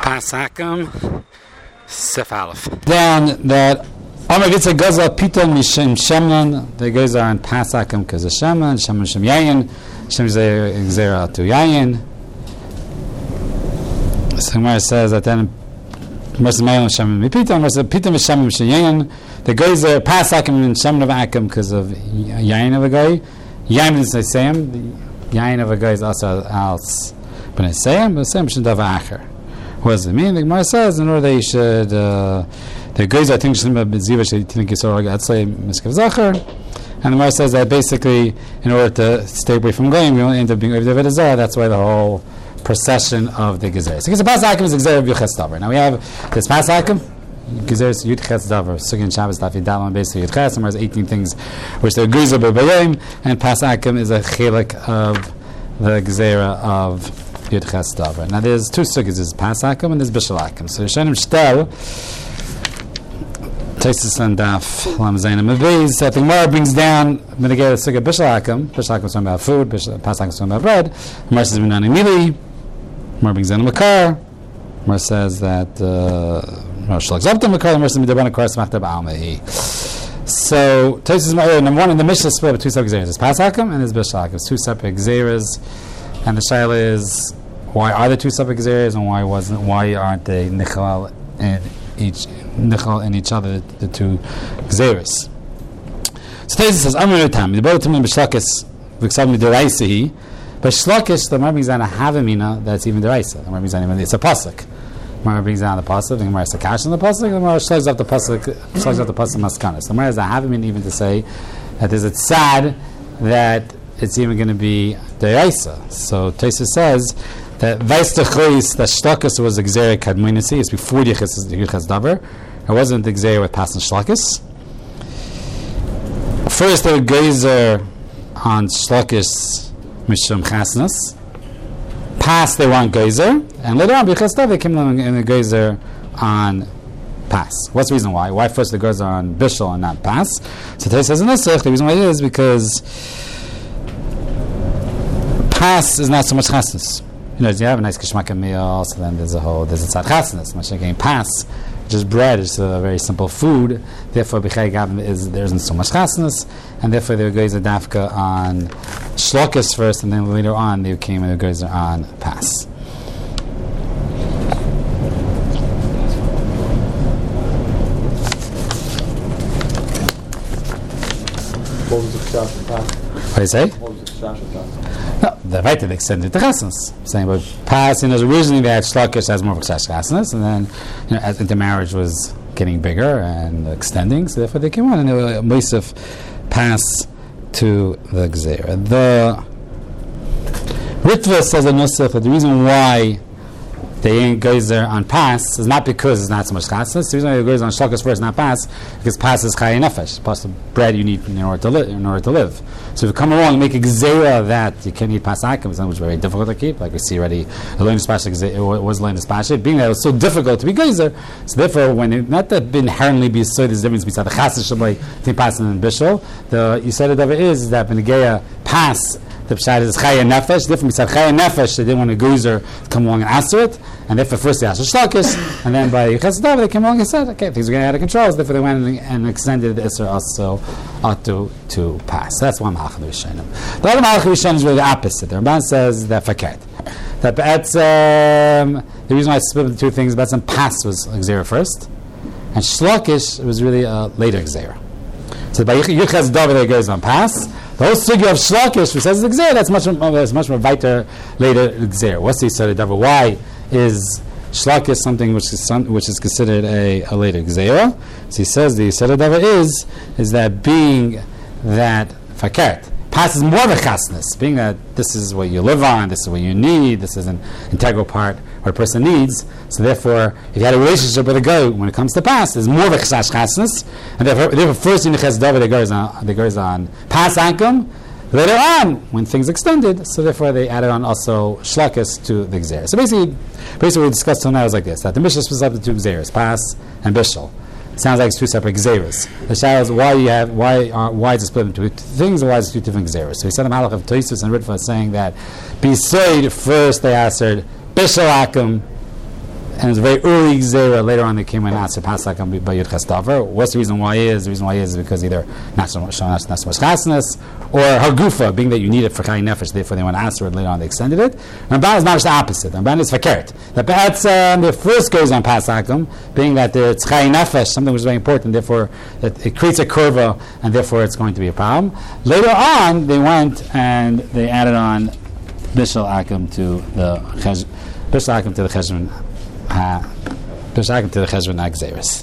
Pasakim, Sif Aleph. Down that Amar Gitza Gazal Piton Mishim Shemlan. The guys are on Pasakim because of Shemlan, Shemlan Shem Yayin, Shem Zera to Yayin. So Gemara says that then Mersa Mayon Shem Mipiton, Mersa Piton Mishim Shem Yayin. The guys are Pasakim and Shem of Akim because of Yayin of a guy. Yayin is the same. The Yayin of a guy is also else. But it's same, but same should have Acher. What does it mean? The Gemara says in order they should the guys I think should be Ziva should think it's all I'd say Miskav Zacher. And the Gemara says that basically in order to stay away from Goyim you only end up being Oivdei Avodah. That's why the whole procession of the Gezeres. Because the Pasakim is Gezer of Yuches Davar. Now we have this Pasakim Gezeres Yuches Davar. Sugin Shabbos Daf Yidalon basically Yuches. There's 18 things which they're Gezer B'Bayim, and Pasakim is a chelik of the Gezerah of Yudches Davar. Now there's two sugyas. There's Pasakim and there's Bishalakim. So Yishanim Shtel Taisus and Daf Lam Zayin and Maviz. I think Gemara brings down when they get a sugya Bishalakim. Bishalakim is talking about food. Pasakim is talking about bread. Gemara says Minani Mili. Gemara brings down a Makar. Gemara says that Shalak's up to Makar. Gemara says Midaban Akar Smachta Ba'almehi. So Taisus number one in the Mishnah split with two separate Gezeras. There's Pasakim and there's Bishalakim. It's two separate Gezeras. And the shaila is, why are there two separate gezeres, and why aren't they nichal in each other, the two gezeres? So Taisus says, Amar Tam, the both Tamim B'Shlakis V'Ksab Mid'Oraisa, but Shlakish the Gemara brings down a Havamina that's even D'Oraisa. The Gemara brings down it's a pasuk. The Gemara brings down the pasuk. The Gemara has a kash on the pasuk. The Gemara shlugs up the pasuk maskanas. The Gemara has a Havamina even to say that there's a tzad that it's even going to be D'Oraisa. So Taisus says that Vaistachlis, that Shlakus was the Gzera Kadmoinasi, it's before Yichas Davar. It wasn't the Gzera with Pas and Shlakus. First they would Gezer on Shlakus Mishum Chasnas. Pas they want Gezer, and later on Yichas Davar they came in the Gezer on Pas. What's the reason why? Why first the Gezer on Bishul and not Pas? So Taisus says in this the reason why it is because Pas is not so much chasnas. You have a nice kishmaka meal, so then there's a tzad chasnas. Much like getting pas, just bread is a very simple food. Therefore, b'chay gavim there isn't so much chasnas, and therefore there goes a dafka on shlokas first, and then later on they came and there goes on pas. What was the chash of pas? What do you say? What was the chash of pas? No, the right they extended to chasnas. Saying, but pas, originally they had shlokish as more of a chasnas, and then as the marriage was getting bigger and extending, so therefore they came on and they were Mosif pas to the Gzera. The Ritva says a Nusach that the reason why they ain't Gezer on pas is not because it's not so much chasnas. The reason why they goes on shlokas first, not pas, because pas is chayi nefesh. Pas the bread you need in order to live. So if you come along and make a gzera that you can't eat pasakim, which is very difficult to keep, like we see already, it was learned as being that it was so difficult to be gezer. So therefore, when it, not that inherently be so, there's a difference between the chasnas shabbai between pas and bishul. The you said it of it is that when the geya pas. The pshat is chaya nefesh. Different beside chaya nefesh, they didn't want a gezer to come along and answer it, and therefore first they asked for shlakis, and then by Yichas Davar they came along and said, okay, things are getting out of control, so therefore they went and extended the Isser also to pass. That's one Malach Rishonim. The other Malach Rishonim is really the opposite. The Ramban says that faket. That the reason why I split the two things, Be'etzem pas was Gzera first, and shlakish was really a later Gzera. So by Yichas Davar it goes on pas. The whole sugya of shlokish, which says the gzera, that's much more weiter later gzera. What's the yisod davar? Why is shlokish something which is considered a later gzera? So he says the yisod davar is that being that fakert passes more of a chasnas, being that this is what you live on, this is what you need, this is an integral part what a person needs. So therefore, if you had a relationship with a guy, when it comes to pas, there's more of a chasnas, and therefore first in the ches davar they goes on pas ankum. Later on, when things extended, so therefore they added on also shlakas to the gzera. So basically what we discussed till now is like this: that the Mishnah splits up the two gzeras, pas and bishul. It sounds like it's two separate gzeras. The shaila is why is it split into two things, or why is it two different gzeras? So he said a malach of Tosfos and Ritva saying that beside first they answered bishul akum and it's a very early Gzeira. Later on, they came in Aser Pasak and by Yud Chestaver. What's the reason why is? The reason why is because either not so much chasnas, or Hagufa, being that you need it for Chayin Nefesh, therefore they went Aser, and later on they extended it. Ramban is not the opposite. Ramban is Fakert. The first goes on Pasakim, being that it's Chayin Nefesh, something which is very important, therefore it creates a curva, and therefore it's going to be a problem. Later on, they went and they added on Bishal Akim to the Cheshvan Agzeris.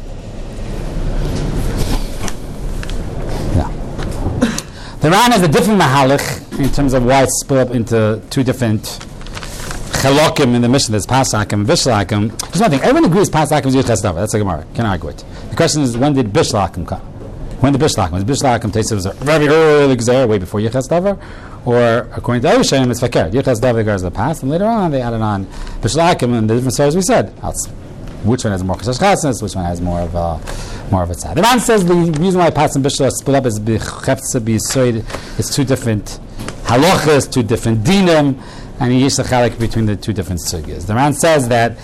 The Ran has a different mahalach in terms of why it's split up into two different chalokim in the mission. There's Pasakim and Bishalakim. There's one thing. Everyone agrees Pasakim is Yud Chestav. That's a Gemara. Can't argue it. The question is, when did Bishalakim come? When did Bishalakim? Was Bishalakim tasted was a very early Gzeir, way before Yud Chestav? Or according to Avishaim, it's Fakir. Yud Chestav is the past, and later on they added on Bishalakim and the different stories we said. Which one has more chasnas? Which one has more of a tzad? The man says the reason why Pas and Bishla split up is b'chefza b'yisoid. It's two different halachas, two different dinim, and he used the chalik between the two different sugyas. The man says that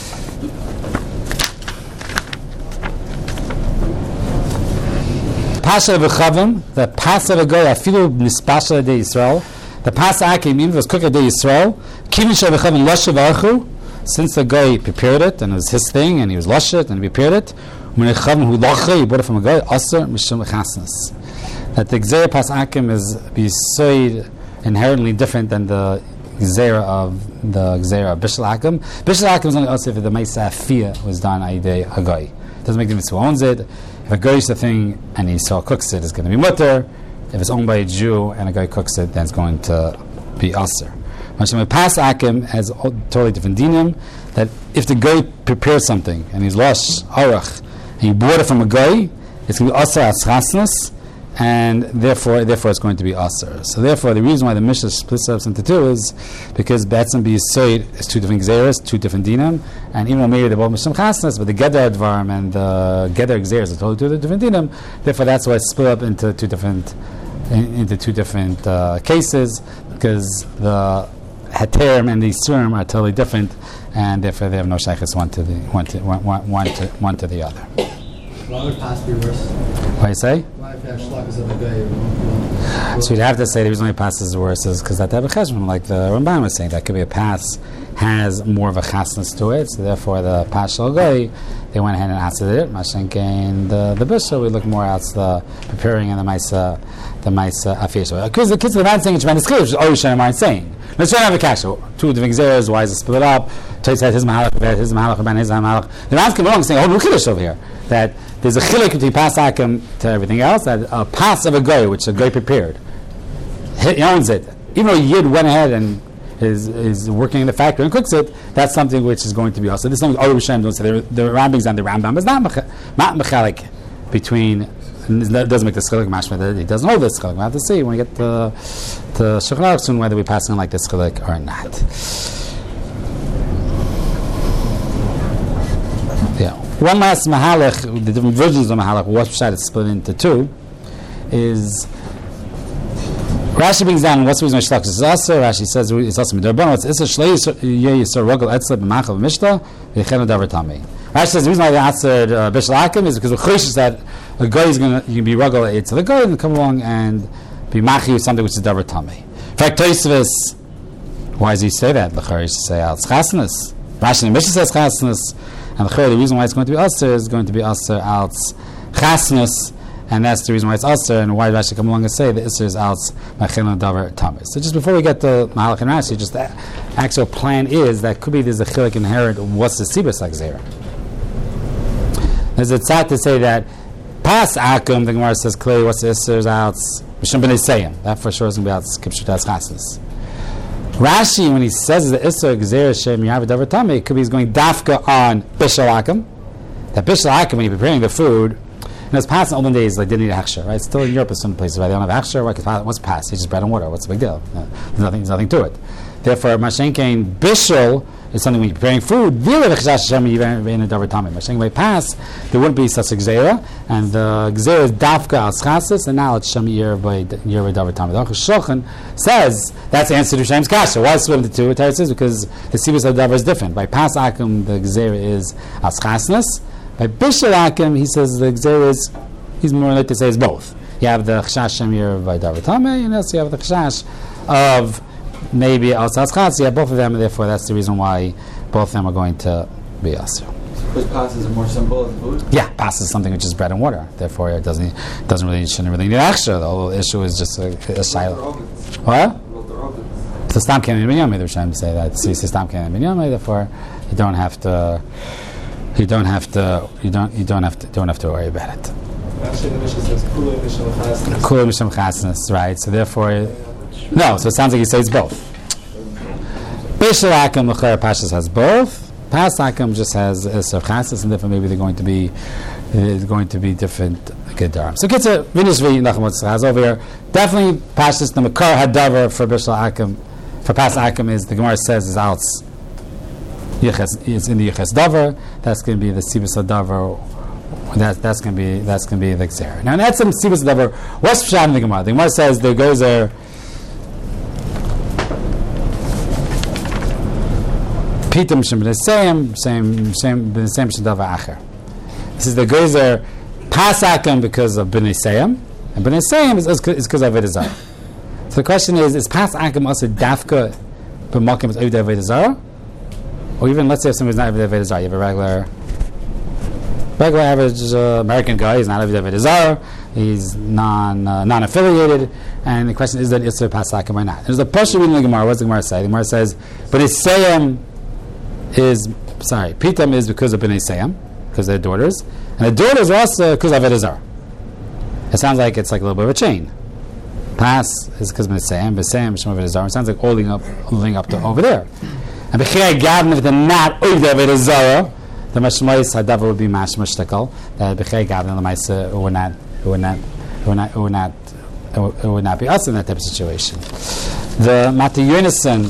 Pasha v'chavim, the Pasha v'goy afilu nispasha de Yisrael, the Pasha akim even was cooked de Yisrael, kivin shel v'chavim loshev archu. Since the guy prepared it, and it was his thing, and he was lushed and he prepared it, when he bought it from a guy, that the Gzeira Pas Akim is beside inherently different than the Gzeira of Bishal Akim. Bishal Akim is only also if the Meisa Afiyah was done a day a guy. It doesn't make difference who owns it. If a guy is the thing and he cooks it, it's going to be mutter. If it's owned by a Jew and a guy cooks it, then it's going to be aser. Pas Akim has totally different dinim. That if the guy prepares something and he's losh arach and he bought it from a guy, it's going to be aser as chasnas, and therefore it's going to be aser. So therefore, the reason why the Mishnah splits up into two is because Be'etzim B'Yisoid is two different gzeras, two different dinim, and even though maybe they're both mishum chasnas, but the Geder Advarim and the Geder gzeras are totally two different dinim. Therefore, that's why it's split up into two different cases, because the Heterim and the Isurim are totally different, and therefore they have no shaykhs one to the other. Why would Pas be worse? What do you say? Why if you have shlokas of a guy? So you'd have to say the reason why Pas is worse is because that type of cheshbon, like the Ramban was saying, that could be a Pas has more of a chasnas to it, so therefore the Pas shel goy, they went ahead and answered it. Mashenke and the Bishul, we look more at the preparing and the Maisa Afiyah. Because the kids of the man saying it's tremendous chiddush, which is always Shem aren't saying. Let's try to have a kasha. Two different gzeras, why is it split up? Tais said his mahalach, his mahalach, his mahalach. The man's come along saying, oh, no chiddush over here. That there's a chiluk between Pas Akim to everything else, that a pas of a goy, which a goy prepared, he owns it. Even though Yid went ahead and is working in the factory and cooks it, that's something which is going to be also. This is something Oru Shem don't say. The Rambam's and the Rambam is not mechalik between. It doesn't make the chilik mashma that he doesn't hold this chilik. We have to see when we get to Shulchan Aruch soon whether we pass on like this chilik or not. Yeah. One last mahalach, the different versions of mahalach, what Pshat is split into two, is Rashi brings down what's the reason why shlach is also. Rashi says it's also midarban. It's a shlei yisor rogel etzle b'machav mishta v'chenu davar tamei. Rashi says the reason why they answered Bishal Akim is because we're choishes that a guy is going to be rogel to the guy and come along and be machi with something which is davar tamei. In fact, Tosfos, why does he say that? L'chari used to say it's chasnas. Rashi in the Mishnah says chasnas, and the reason why it's going to be aser is going to be aser als chasnas. And that's the reason why it's Aser, and why Rashi come along and say the Isser is Alts Machilon Davar Tamis. So just before we get to Mahalach and Rashi, just the actual plan is that could be there's a chilik inherent. What's the Sibas Agzera? There's a tzad to say that Pas Akum, the Gemara says clearly what's the Isser is Alts Mishum B'nei Seyim. That for sure is going to be Alts Kipshutas Chasnas. Rashi, when he says the Isser Agzera Shem Yav Davar Tamei, it could be he's going dafka on Bishal Akum. That Bishal Akum, when you're preparing the food, and it's past in olden days, like didn't need hechsher, right? Still in Europe, in some places, right? They don't have hechsher. What's past? It's just bread and water. What's the big deal? There's nothing to it. Therefore, Mashenkein Bishul is something when you're preparing food. Mashenkein by pass, there wouldn't be such a gzera, and the gzera is dafka al schasis, and now it's shamir by davar tamid. Shulchan says that's the answer to Shem's kasha. Why split into two? It says because the sibus of davar is different. By pas akum, the gzera is al schasness. By bishul akum, he says the gzera is, he's more likely to say it's both. You have the chashash shamir by davar tamid, and also you have the chashash of maybe outside chatz. You have both of them, and therefore that's the reason why both of them are going to be asur. Because pas is more simple as food? Yeah, pas is something which is bread and water. Therefore, it shouldn't really need extra. The whole issue is just a silent. What? So stam kein ben yomei. They're trying to say that. See, stam kein ben yomei. Therefore, you don't have to worry about it. Actually, the Mishnah says kula misham chasnas. Kula misham chasnas, right? So therefore, no. So it sounds like he says both. Bishul akum l'chayr pashas has both. Pas akum just has Isser chasnas, and therefore maybe they're going to be different gedarim. So Kitzur Vinishvi Nachmot has over here definitely pashas the makar hadavar for Bishul akum. For pas akum is the Gemara says is outs. It's in the yiches davar. That's going to be the sibus davar. That's going to be the gzera. Now that's some sibus davar. What's pshat in the Gemara? The Gemara says there goes there. Pitam shem b'nesayim, same b'nesayim shadavar acher. This is the gozer pasakim because of b'nesayim, and b'nesayim is because of avodah zarah. So the question is pasakim also dafka b'makim is avodah zarah, or even let's say if somebody's not avodah zarah, you have a regular average American guy. He's not avodah zarah. He's non-affiliated, and the question is that it's a pasakim or not. There's a pasuk reading the Gemara. What does the Gemara say? The Gemara says, but b'nesayim Pitam is because of Bnei Sayam, because they're daughters, and the daughters are also because of Avodah Zarah. It sounds like it's like a little bit of a chain. Pas is because of Bnei Sayam, B'Sayam Shem Avodah Zarah. It sounds like all leading up to over there. And B'chirei Gavin, if they're not over the Avodah Zarah, the Mashmois Hadavar would be Mashma Shtekal. That B'chirei Gavin, the Maisa, it would not be us in that type of situation. The Mati Yonison.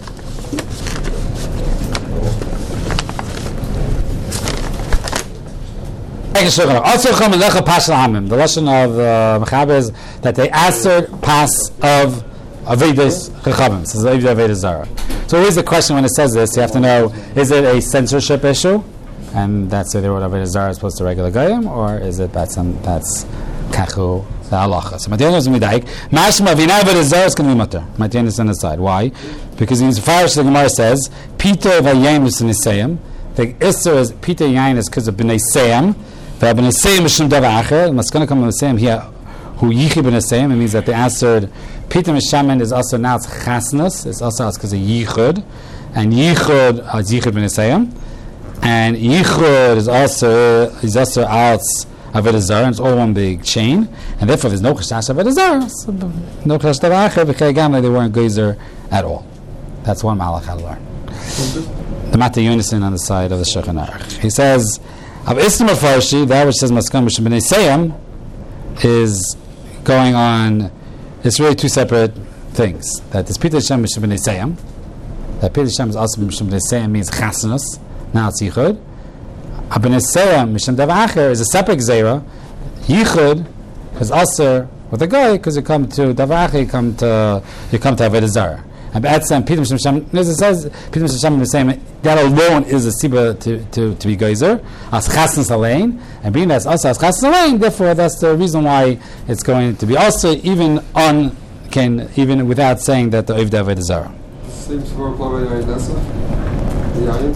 The lesson of Mechaber is that they answered pass of Avedis Chachamim. So it's Avodah Zarah. So always the question when it says this, you have to know, is it a censorship issue? And that's either what Avodah Zarah is supposed to regular Goyim, or is it that's Kachu, the halacha. So Matiyan is Midaik. Mashma Vina Avodah Zarah is going to be mutter. Matiyan is on the side. Why? Because in Farish the Gemara says, Pito Vayim is Nisayim. The Isser is Pito Yain is because of Bnei Sayam. But Bnei Sayim is Shem Davar Acher. It's going to come Bnei Sayim here. Who Yichi Bnei Sayim. It means that they answered Pito Mishaman is also now it's Chasnus. It's also because of Yichud. And Yichud is Yichud Bnei Sayim. And Yichud is also outs Avodah Zarah, and it's all one big chain, and therefore there's no Chashash Avodah Zarah, so no Chashash Davar Acher, B'chei Gamla, they weren't Geyser at all. That's one Malach had to learn. The Mata Yonison on the side of the Shulchan Aruch. He says, Av Islam Farshi, that which says Maskam B'Shem B'nei Sayam, is going on, it's really two separate things. That this Pita Hashem B'Shem B'nei Sayam, that Pita Hashem is also B'Shem B'nei Sayam means Chasnus, now it's Yichud. B'nei Sayam, Mishem Davar Acher, is a separate Gzeira. Yichud is also with a guy, because you come to Davar Acher, you come to Avodah Zarah. And B'etzem, Pita Mishem Shem, as it says, Pita Mishem Shem is saying that alone is a Siba to be Geyser, as Chasnus Alein, and being that's also as Chasnus Alein, therefore that's the reason why it's going to be also even without saying that the Ovda Avodah Zarah. Seems to apply by Nessa. The Yayin.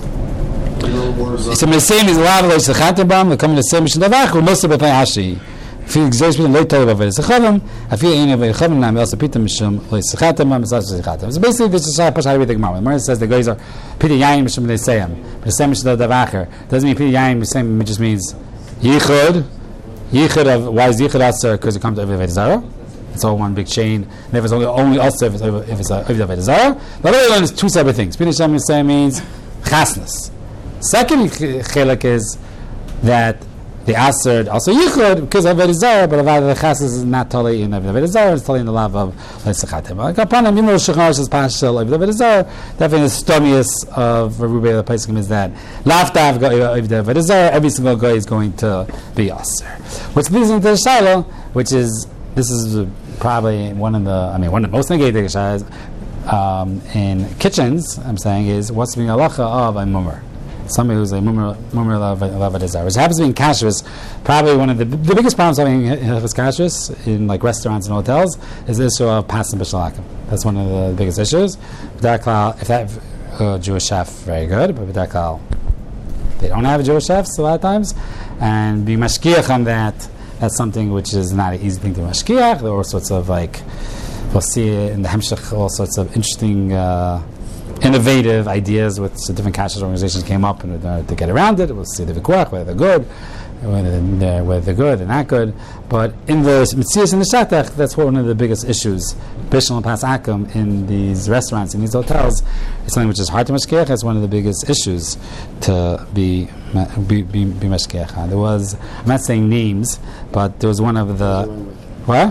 So the same is allowed to the Chatabam, the coming to say Mishnah Davach, or most of the Hashi. If you exist with the late Torah of the Sechavim, I feel any of the Sechavim, I'm also Peter Mishum, like Sechatam, Sechatam. So basically, this is how I read the Gemara. The Gemara says the guys are Peter Yain Mishum, they say him. But the same Mishnah Davacher doesn't mean Peter Yain, the same, it just means Yichud. Yichud of, why is Yichud Asar? Because you come to Avodah Zarah. It's all one big chain. And if it's only also if it's Avodah Zarah. But other one is two separate things. Peter Shem say means Chasnus. Second chilek is that the Aser also Yichud because of Avodah Zarah, but the Chasnas is not totally in Avodah Zarah, it's totally in the love of Lesechatem. Like upon him, Yimur Shechar is Pashel of Avodah Zarah. Definitely the stomiest of Rubai the Pesachim is that Laftav of the Avodah Zarah, every single guy is going to be Aser. What's pleasing to the Shiloh, which is this is probably one of the most negative Shayas in kitchens. I'm saying is what's being halacha of a mummer. Somebody who's a mummer of Avodah Zarah. Which happens to be in kashrus, probably one of the biggest problems having his kashrus in like restaurants and hotels is the issue of pas and bishul akum. That's one of the biggest issues. If that Jewish chef, very good, but they don't have Jewish chefs a lot of times, and be mashkiach on that. That's something which is not an easy thing to mashkiach. There are all sorts of we'll see in the Hemshech all sorts of interesting. Innovative ideas with different kashrus organizations came up in order to get around it. We'll see the vikuach, whether they're good, whether they're good, they're not good. But in the Metzias and the Shatach, that's one of the biggest issues. Bishul and Pas Akum in these restaurants, in these hotels, it's something which is hard to mashkiach. It's one of the biggest issues to be mashkiach. There was, I'm not saying names, but there was one of the what?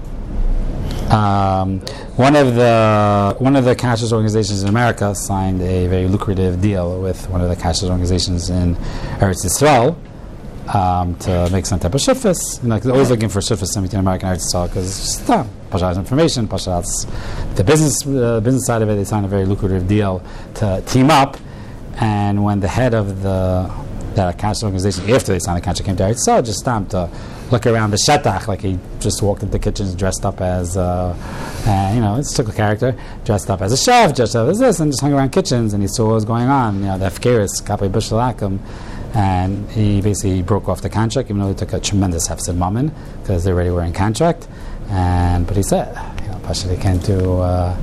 One of the kashrus organizations in America signed a very lucrative deal with one of the kashrus organizations in Eretz Yisrael to make some type of shufas. They're always looking for shufas in between America and Eretz Yisrael because it's just Pasha information, Pasha the business side of it. They signed a very lucrative deal to team up, and when the head of that kashrus organization, after they signed the contract, came to Eretz Yisrael, just stopped to look around the shetach, like he just walked into the kitchens dressed up as, it's a character, dressed up as a chef, dressed up as this, and just hung around kitchens, and he saw what was going on, the Efkeris, Kapei Bishul Akum, and he basically broke off the contract, even though he took a tremendous hefsid mammon, because they already were in contract, but he said, Pasha, they can't do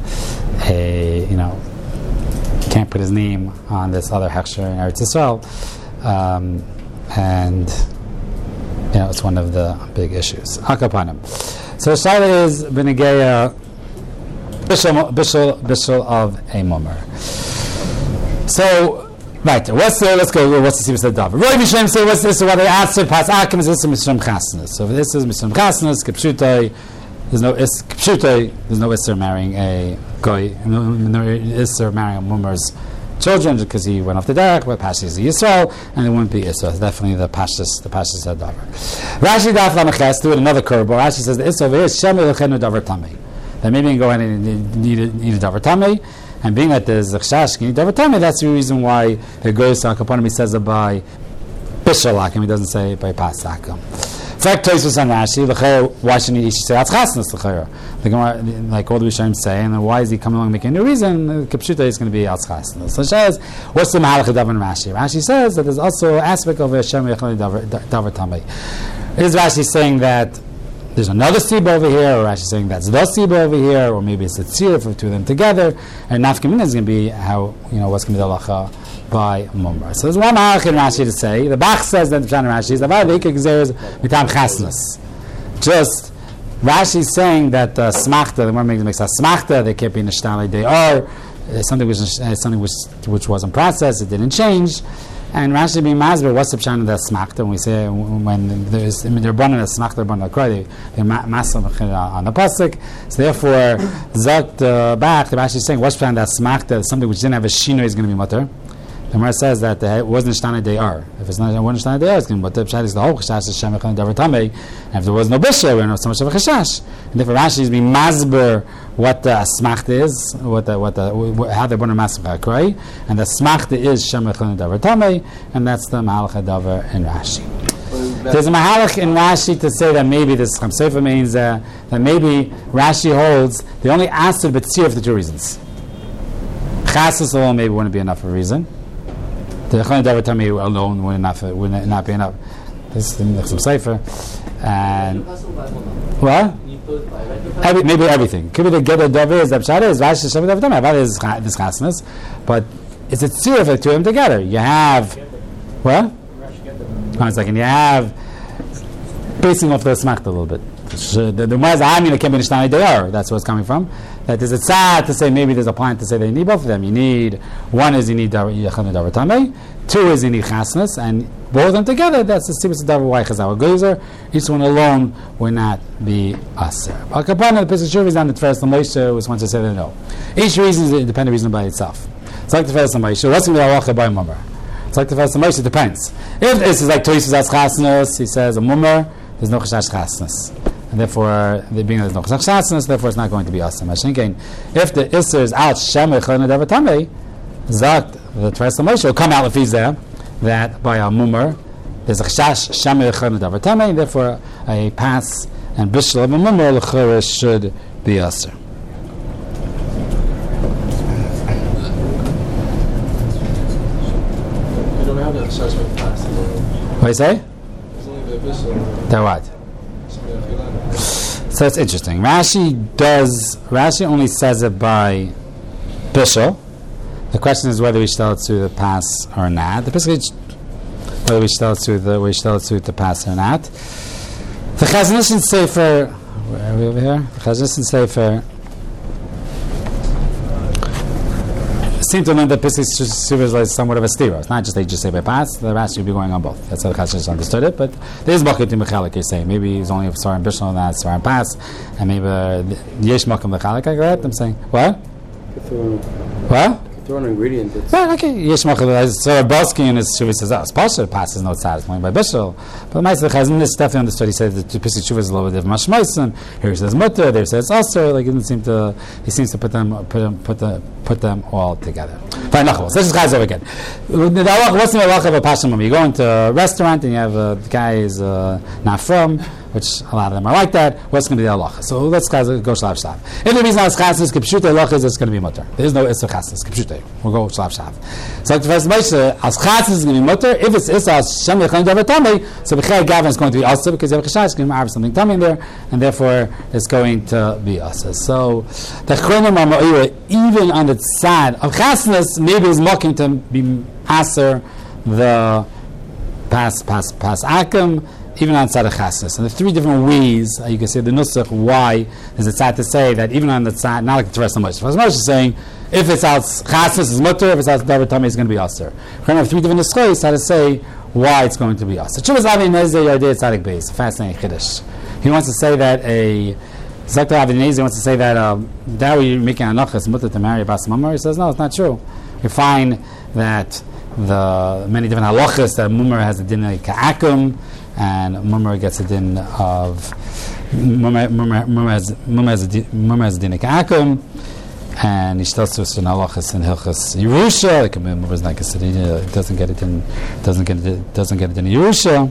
can't put his name on this other hechsher in Eretz Yisrael, and it's one of the big issues. Akapanim. So Shaila is Benegeya Bishul of a mummer. So, right, let's go, what's the Sibus Davar? Roy Mishem say, what's this? What they answer, Pas Akim is this Mishram Chasnas. So if this is Mishram Chasnas, Kipshutai, there's no Isser marrying a Goy, no Isser marrying a mummer's children because he went off the derech, but Pashas is Yisrael, and it wouldn't be Issa. It's definitely the Pashas Davar. Rashi Daf Lamaches do it another curve. Rashi says the Issa over here is Shem Elchenu Davar Tamei. That maybe you can go ahead and need a Davar Tamei, and being that there's a Chash, you need Davar Tamei. That's the reason why the Goyis Akaponim he says it by Bishul Akum. He doesn't say it by Pas Akum. Fact Toysus and Rashi, why shouldn't he say that's Chasnas l'chayra? Like all the Rishonim say, and then why is he coming along making a new reason? Kipshuta is going to be Chasnas. So it says, what's the Mahalach Davar in Rashi? Rashi says that there's also an aspect of Hashem Yechali Davar Tamei. Is Rashi saying that there's another Siba over here, or Rashi saying that's the Siba over here, or maybe it's a Tzir for two of them together, and Nafkamina is going to be how, what's going to be the halacha by Mumbar. So there's one Mahalach in Rashi to say. The Bach says that the Pshan Rashi is Avar Veikik Gzeres Mitam Chasnas. Just Rashi is saying that Smachta, the one makes a Smachta, they can't be Nishtali, they are something which wasn't processed, it didn't change. And Rashi being Masber, what's the Pshan of the Smachta? When we say, when there's, they're born in a Smachta, they're born in a Kroy, they're Masam on the Pasuk. So therefore, Zot Bach, the Rashi is saying, what's the Pshan of that Smachta? Something which didn't have a Shino is going to be Mutter. The Gemara says that it wasn't Shtana Deyar. If it's not Shtana Deyar, it's going to be Mutter. Pshat is the whole Chashash is Shem Echon Davar Tamei. And if there was no Bishah, we don't know so much of a Chashash. And therefore Rashi is being Masber what the Smachta is, how they're born in Masach HaKroi, and the Smachta is Shem Echon Davar Tamei, and that's the Mahalach Davar in Rashi. There's a Mahalach in Rashi to say that maybe this Cham Sefer means that maybe Rashi holds they only asked the B'tzir for two reasons. Chasas alone maybe wouldn't be enough of a reason. The Echon Davar Tamei alone would not be enough. This is the Cham Sefer. And what? Maybe everything. Could be the Gedol Davar is the Pshat is Rashi Shem Davar Tamei. Avad is this Chasnas, but it's a tzir of the two of them together. You have what? One second. You have basing off the Smachta a little bit. The Gemara Amina can't be Nishtani Deyar. That's where it's coming from. That there's a tzad to say maybe there's a point to say that you need both of them. You need Yechon Davar Tamei. two is in chasnas, and both of them together, that's the sibus of davar why chazal gozer. Each one alone will not be aser. Al kapana, the Pesach Shuv is not the Tferes L'Moshe, which wants to say that no. Each reason is an independent reason by itself. It's like the Tferes L'Moshe. What's going to be halacha by mummer? It's like the Tferes L'Moshe. It depends. If this is like Toysus as chasnas, he says a mummer, there's no chashash chasnas. And therefore, being there's no chashash chasnas, therefore it's not going to be aser. If the iser is out, shemeh chana davar tamei, zakt, the Tferes L'Moshe will come out if he's there, that by a mummer, there's a chashash shemeh chana davar tamei, and therefore a pass and bishul of a mummer l'chora should be aser. You don't have that chashash with pass. What do you say? There's only the bishul. That what? So it's interesting. Rashi only says it by bishul. The question is whether we should tell it to the pass or not. Whether we should tell it to the pass or not. The Chazon Ish Sefer, where are we over here? The Chazon Ish Sefer seem to learn that Pesach Shuv is like somewhat of a stira. It's not just they just say by pass. The Rashi would be going on both. That's how the Chazon Ish understood it. But there is Makam to Mechalik. You're saying maybe he's only Sar and Bishul and that's Sar and pass, and maybe Yesh Makam Mechalik. I got it. I'm saying what? What? Throw an ingredient. Right, okay. Yesh Machal. So Bosky in his Shuv says, "Oh, Pasha passes no satisfying by Bishul." But the Ma'aser Chazon Ish definitely understood. He said that the Pesach Shuv is a little bit different. Mashmoisen. Here he says Mutter. There he says Aser. Like he seems to put them all together. Fine, Nachos. Let's just guys over again. What's the halacha of a Pasha mum? You go into a restaurant and you have the guy is not from, which a lot of them are like that. What's going to be the halacha? So let's guys go shlav shlav. If the reason it's chasnas kipshutei halacha is it's going to be mutter. There is no isser chasnas kipshutei. We'll go shlav shlav. So like the first Moshe, as chasnas is going to be mutter. If it's isser as shem yechon davar tamei, so b'chei gavin is going to be aser because you have a chashash, going to have something tamei in there, and therefore it's going to be aser. So the chronim are ma'ira even on the side of chasnas, maybe is mocking to be aser the pas akum. Even on side of chasnas. And there's three different ways you can say the nusach why is it sad to say that even on the side, not like the rest of the Moshe. The Moshe is saying if it's out chasnas is mutter, if it's out davar tamei it's going to be aser. We're going to have three different nusachos how to say why it's going to be aser. Chuvas Avi Nezer Yodei Tzadik Beis. Fascinating chiddush. He wants to say that Zakta Avi Nezer wants to say that that way you're making anachas mutter to marry a bas mummer. He says no, it's not true. We find that the many different halachas that mummer has a din like ka'akum. And mummer gets a din of mummer has a din of akum, and he tells us in halachas and hilchas Yerusha. Like mummer is like a city, doesn't get it in Yerusha.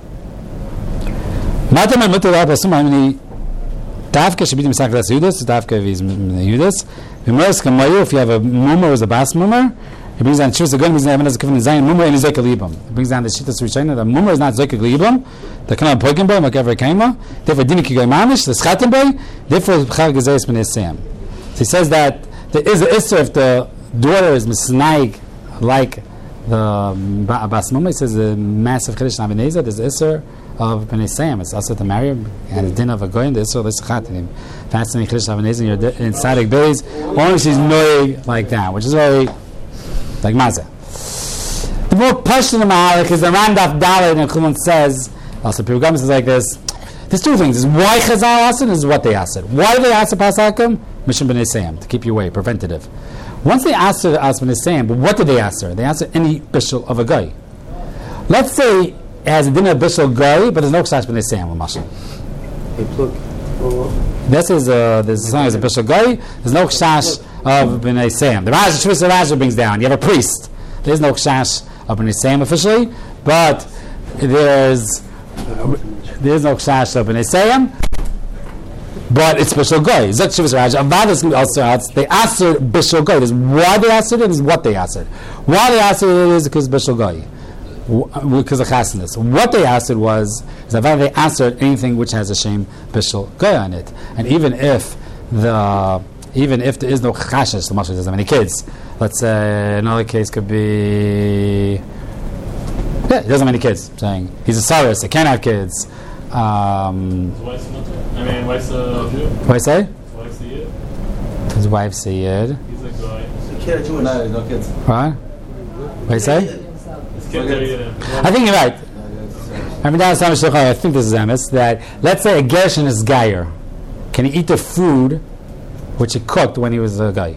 Matam and mutter rabba sumani davka should be misaklas Yudas. Davka is Yudas. V'meres kamayu if you have a mummer or a bas mummer. He brings down Shuvas Agun, brings down as a kivin zayin mummer and zeka libam. He brings down the shittas rishayna. The mummer is not zeka libam. The kanal poikin boy like ever kaima. Therefore dinik kigoy manish the schatim boy. Therefore b'chal gezeis ben esayim. So he says that there is an issur if the daughter is misnaig like the bas mummer. He says the massive chiddush in Avineza. There's an issur of ben esayim. It's also to marry and the din of a goy and the issur of the schatim. Fascinating chiddush in Avineza. You're in tzaddik days. Only she's noig like that, which is very like Mazah. The more question of Mahalik is the Randaf Dalet and Chumon says, also Pirugam says like this, there's two things. Is why Chazal asked it, is what they asked it. Why do they ask the Pasakim? Mission B'nai Sayam, to keep you away, preventative. Once they asked her to ask B'nai Sayam, but what did they ask her? They asked her any bishul of a guy. Let's say it has a dinner bishul guy, but there's no Chash B'nai Sayam, Mashal. This is there's as long as a bishul guy, there's no Chash of B'nai Sayam. The Raja brings down, you have a priest. There's no Chash of B'nai Sayam officially, but there's no Chash of B'nai Sayam, but it's Bishul Goy. Zok Shuvas Raja. Avadas can be also asked. They answered Bishul Goy. This is why they answered it, is what they answered. Why they answered it is because Bishul Goy. Because of chasnas. What they answered was that they answered anything which has a shame Bishul Goy on it. And even if there is no chashash, the Mashal doesn't have any kids. Let's say another case could be he doesn't have any kids. Saying he's a saris, he can't have kids. Wife's a Jew. What I say? Wife's a Yid. His wife's a Yid. He's a guy. No, no kids. What? What I say? Kids are eating. I think you're right. I think this is emes, that let's say a Gershon is Geyer. Can he eat the food which he cooked when he was a guy?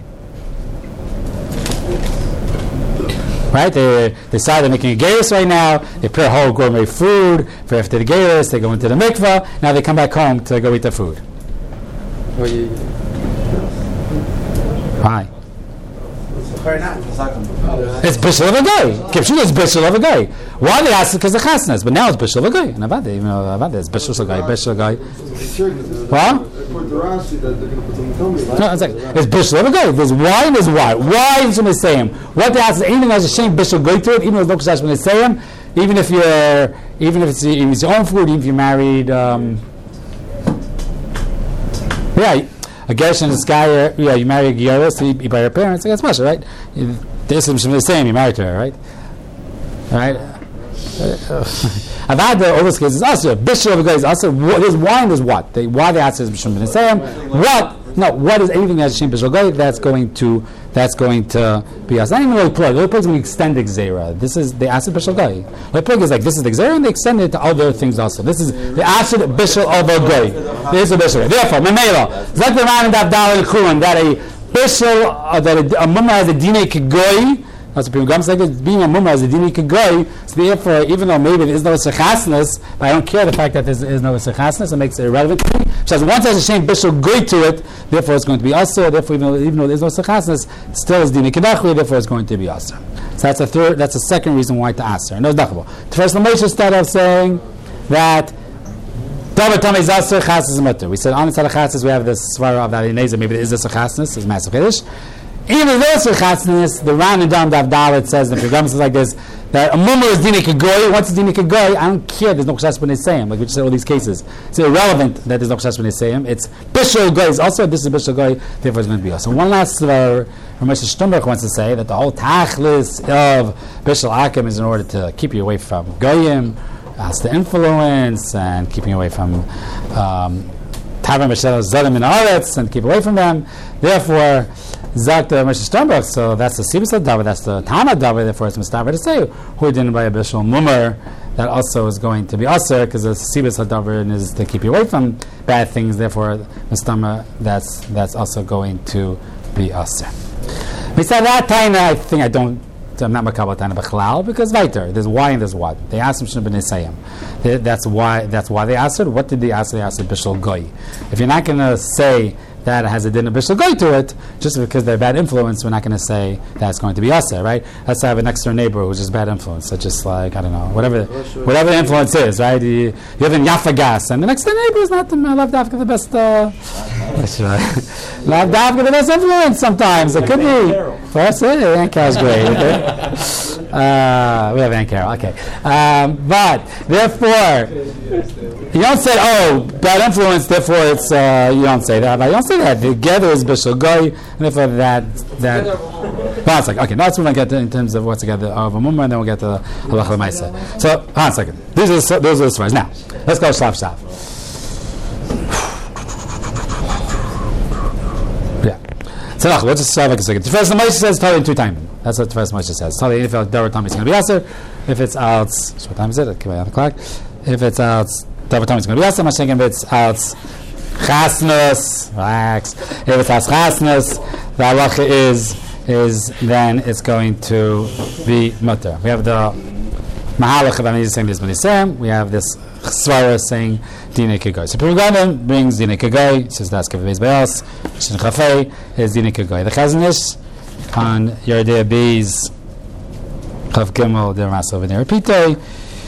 Right? They decide they're making a Geirus right now. They prepare whole gourmet food for after the Geirus. They go into the mikvah. Now they come back home to go eat the food. Why? It's bishul of a guy. Kipshul is bishul of a guy. Why they ask it? Because of chasnas, but now it's bishul of a guy. And about it, it's bishul of a guy, bishul of a guy. What? No, it's like it's bishul of a guy. There's why and there's why. Why is when they say him? What they ask is anything has a shame bishul go to it, even if it's no when they say him, even if it's your own food, even if you're married. A Gershon is guy, you marry a Giyara, so you by your parents, that's special, right? This is the same, you married to her, right? Alright? I've had all those cases also. Bishul of a guy is also, there's why and there's what. Why they ask is Bishul ben Nisayim. What is anything that's Shem Bishul guy that's going to be us. Not even really plug. Really plug is going to extend the Gzeira. This is the acid Bishul guy. Really plug is like this is the Gzeira and they extend it to other things also. This is the acid Bishul of a guy. This is a Bishul. Therefore, Memela, Zak the man that Dal Khun that a Bishul that a mumma has a Dine Kigoi. That's what people say. Being a mumma as a dini kagoi, so therefore, even though maybe there is no sechasness, but I don't care the fact that there is no sechasness, it makes it irrelevant to me. So once there's a shame bishul goy to it, therefore it's going to be asur. Therefore, even though there's no sechasness, still is dini kedachui. Therefore, it's going to be asur. So that's the second reason why to asur. No dachabo. The first Lamoshe started off saying that Davar Tamei is asur, chasnas is mutter. We said on the side of chasnas we have this svara of that Eliezer. Maybe there is a sechasnas, is massive kiddush. Even if there's a chasnas, the Ran and Dam Dav Dalet says, the program says like this, that a mummer is dini kagoy. What's dini kagoy? I don't care. There's no chasnas when they say him. Like we just said all these cases. It's irrelevant that there's no chasnas when they say him. It's bishul goy. Also, this is bishul goy. Therefore, it's going to be us. So one last Ramesh Shtumberg wants to say that the whole tachlis of bishul akim is in order to keep you away from goyim, as the influence, and keeping away from tavim b'shel zalim in aretz, and keep away from them. Therefore, Zak the Ramesh Sternberg, so that's the Sibis Davar, that's the Tana Davar, therefore it's Mustafa to say, who didn't buy a Bishul Mummer, that also is going to be Aser, because the Sibis Davar is to keep you away from bad things, therefore Mustafa, that's also going to be Aser. Besides that, Taina, I think I'm not Makabal Taina B'chalal, because weiter, there's why and there's what. They asked him Shemben Nisayim. That's why they asked it. What did they ask? They asked Bishul Goy. If you're not going to say that it has a din of bishul goy to it, just because they're bad influence, we're not going to say that's going to be aser, right? Let's say I have a next door neighbor who's just bad influence, so just like, I don't know, whatever the influence is, right? You live in Yaffa Gas, and the next door neighbor is not the Lavdavka the best, Lavdavka the best influence sometimes, it could be. First, Aunt Carol's great, okay? We have Aunt Carol, okay. But, therefore, you don't say, bad influence, therefore it's, you don't say that, but you don't say that. Together is Bishul Goy, and therefore that. One second. Okay, now let's move on get in terms of what's together of a mumma, and then we'll get to Halacha L'Maaseh. So, hold on a second. Those are the stories. Now, let's go Shlav. Yeah. So, let's just start like a second. The first Moshe says Tali in 2 times. That's what the first Moshe says. Tali, if it's Davar Tamei, it's going to be Aser. If it's out, what time is it? Okay, on the clock. If it's out, Davar Tamei, it's going to be Aser. Mashing, if it's out, Chasnas, relax. If it's as Chasnas, the halacha is then it's going to be mutter. We have the Mahalach of Amizah saying this B'nisem. We have this Svara saying Dine Kegoy. So Pirugana brings Dine Kegoy, says that's Kaveh Beis Shin Chafei is Dine Kegoy. The Chazanish on Yerdei Beis Chav Gimel Der Masav and Yerpitei.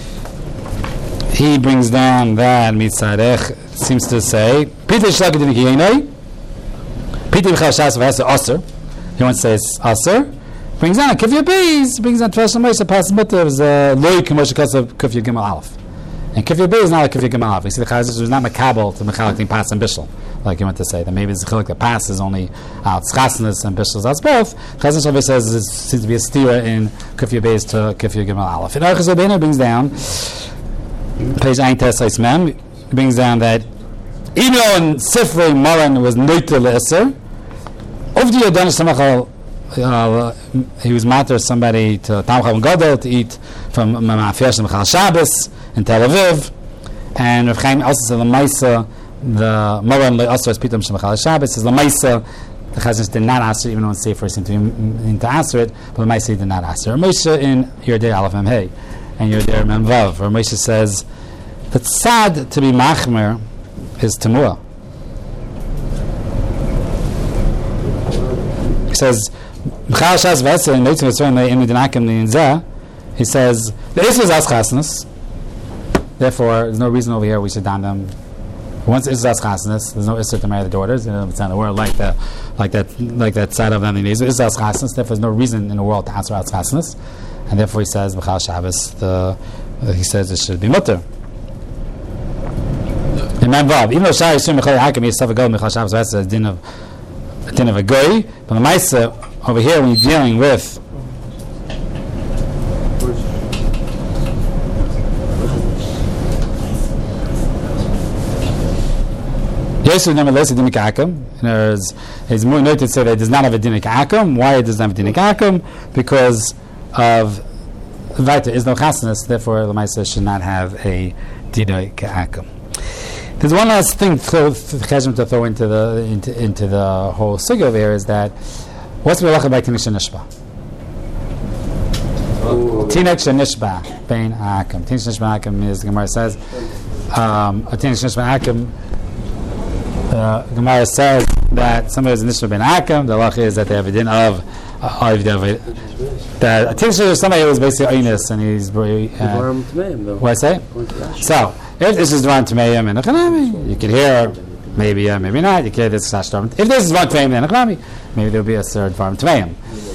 He brings down that Mitzadech seems to say Pita Shlaka Dine Kegoy. Pita B'chal Shas V'Hasa Aser. He wants to say it's Aser. Brings down a Kufya Beis. Brings down Tvesh Moshe Pas Mutter is Loi K'Moshe Kasav Kufya Gimel Aleph. And Kufya Beis is not like Kufya Gimel Aleph. You see the Chazanish was not Makabel to Mechalek Pas and Bishul, like you want to say. That maybe it's the Chilek that Pas is only out Chasnas and Bishul is both. Chazanish always says there seems to be a stira in Kufya Beis to Kufya Gimel Aleph. And Archas Rabbeinu brings down page Ein Tes Eis Mem. Brings down that even though in Sifrei Moran was Neuter Le'eser, of the Yodanish Samachal he was matter somebody to Tam Chaim Gadol to eat from Ma'afiyah Mechal Shabbos in Tel Aviv, and Rav Chaim also said Lamaisa the Moran also has Pitam Shemachal Shabbos says Lamaisa the Chazanish did not answer, even though it's safer to answer it, but Lamaisa did not answer. Moshe in Yerdei Aleph Mem Hey and Yerdei Mem Vav, where Moshe says that sad to be machmer is Tamua. He says he says the issue is chasnas. Therefore, there's no reason over here we should don them. Once it's chasnas, there's no issue to marry the daughters. It's not in the world like that side of them. It's chasnas. Therefore, there's no reason in the world to answer out chasnas, and therefore he says b'chal Shabbos. He says it should be mutter. And even though Shai Yisrael Mechal Hakim is stuff go b'chal Shabbos, that's a din of a goy. But the Maisa over here, when you're dealing with Yosef never lists a dinik akum. It's more noted to say that it does not have a dinik akum. Why it does not have a dinik akum? Because of Vaita is no chasnas, therefore the Maisa should not have a dinik akum. There's one last thing to throw into the whole sig over here is that what's the halacha by tinik shenishba? Tinik shenishba bein akum. Tinik shenishba akum is the Gemara says a tinik shenishba akum. Gemara says that somebody is nishba ben akum. The halacha is that they have a din of that a tinik is somebody who was basically oinus and he's what I say? So if this is Dvarim Tameim and Echanami, you could hear maybe maybe not. You could hear this slash Dvarim. If this is Dvarim Tameim and Echanami, maybe there will be a third Dvarim Tameim.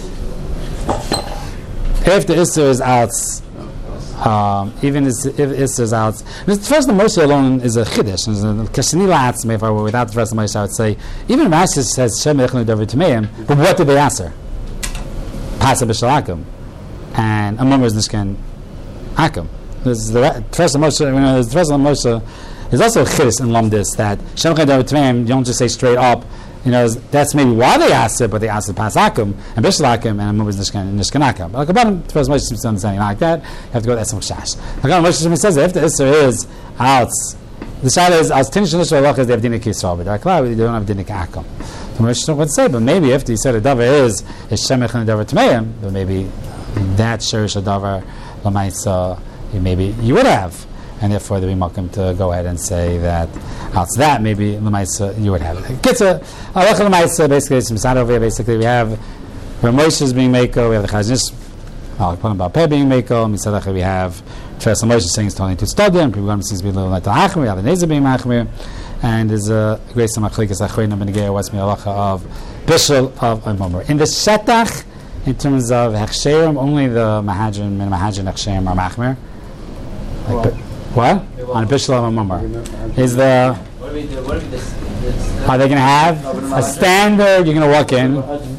If the Isser is out, even if Isser is out, first the Moshe alone is a Chiddush. Kashani Latz, without the first the Moshe, I would say, even Rashi says Shem Echanu Dvarim Tameim, but what did they answer? Pasa B'Shalakim. And Amom is Nishkan Akum. The first of Moshe, is also a chiddush in Lamdis that Shem Chai David Tmeim, you don't just say straight up, that's maybe why they asked it, but they asked it pas akum and bishlakim and Amum is nishkanakum. But like about the first Moshe seems to understand like that, you have to go to Esam Chash. Like Moshe says that if the Isser is out, the shadow is as Tinish and Nishra Lachas, they have dinik Yisrael, but like they don't have dinik akum. So Moshe would say, but maybe if he said a davar is Shem Chai David Tmeim, then maybe that shirish a davar lamaisa. Maybe you would have, and therefore there'd be welcome to go ahead and say that out that maybe Lamaisa you would have it. Kitza, Halacha Lamaisa basically some side over here. Basically, we have where Moshe is being Meiko, we have the Chazanish about Peh being Meiko, Mitzadacha we have Tefes Moshe saying it's only to study, and people going to see be little like the Achmir, we have the Nezer being Machmir, and there's a great Samachlikas Achrein and Benegei what's me Halacha of Bishul of Momer. In the Shetach, in terms of Hechsherim, only the Mahajin and Mahajin Hechsherim are Machmir. Like, what? On Bishul of Mumar. Is the... Are they going to have a standard? You're going to walk in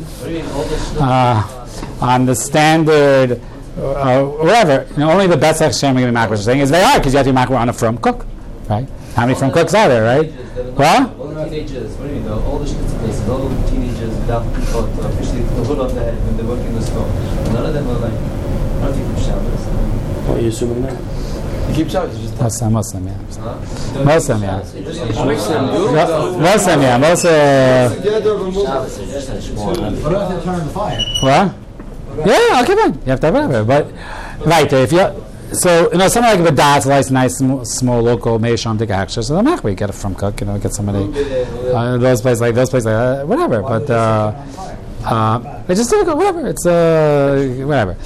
on the standard, whatever. Only the best Hashem are going to be makbid. Saying is they are because you have to be makbid on a from cook, right? How many from cooks are there, right? Well, all the teenagers. What do you mean? All the shitty places, all the teenagers without officially the hood on their head when they work in the store. None of them are like, I don't think from Shabbos. What are you assuming that? You keep Shabbos, you just Muslim, yeah. Muslim, yeah. What about they turn the fire? What? Yeah, okay, fine. You have to have whatever. But, right, if you... So, something like a das, nice, small, local, Meisham, take action. So, the we get it from cook, get somebody, those places like whatever. But, it's just whatever. It's, whatever.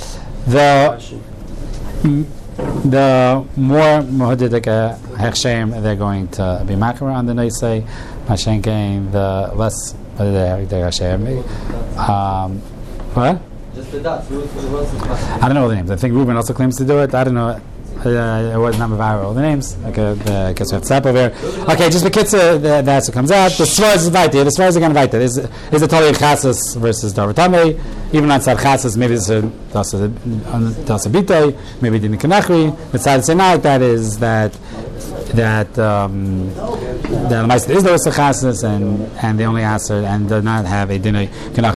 The more Mohadidik Hechshem, they're going to be Makar on the Neisei, Mashenkein, the less Mohadidik Hechshem. What? Just the dots. I don't know all the names. I think Ruben also claims to do it. I don't know. It was not viral. The names. Okay, I guess we have to stop over here. Okay, just the Kitza, that's what comes out. The Svar is Vaita. The Svar is again Vaita. Is a totally Chasas versus Darvatame. Even on Sad Chasas, maybe it's a Dasa Bitay, maybe Dini Kanachri. But Sad say not like that is that the Maisa is the Chasas and they only answer and do not have a Dini Kanachri.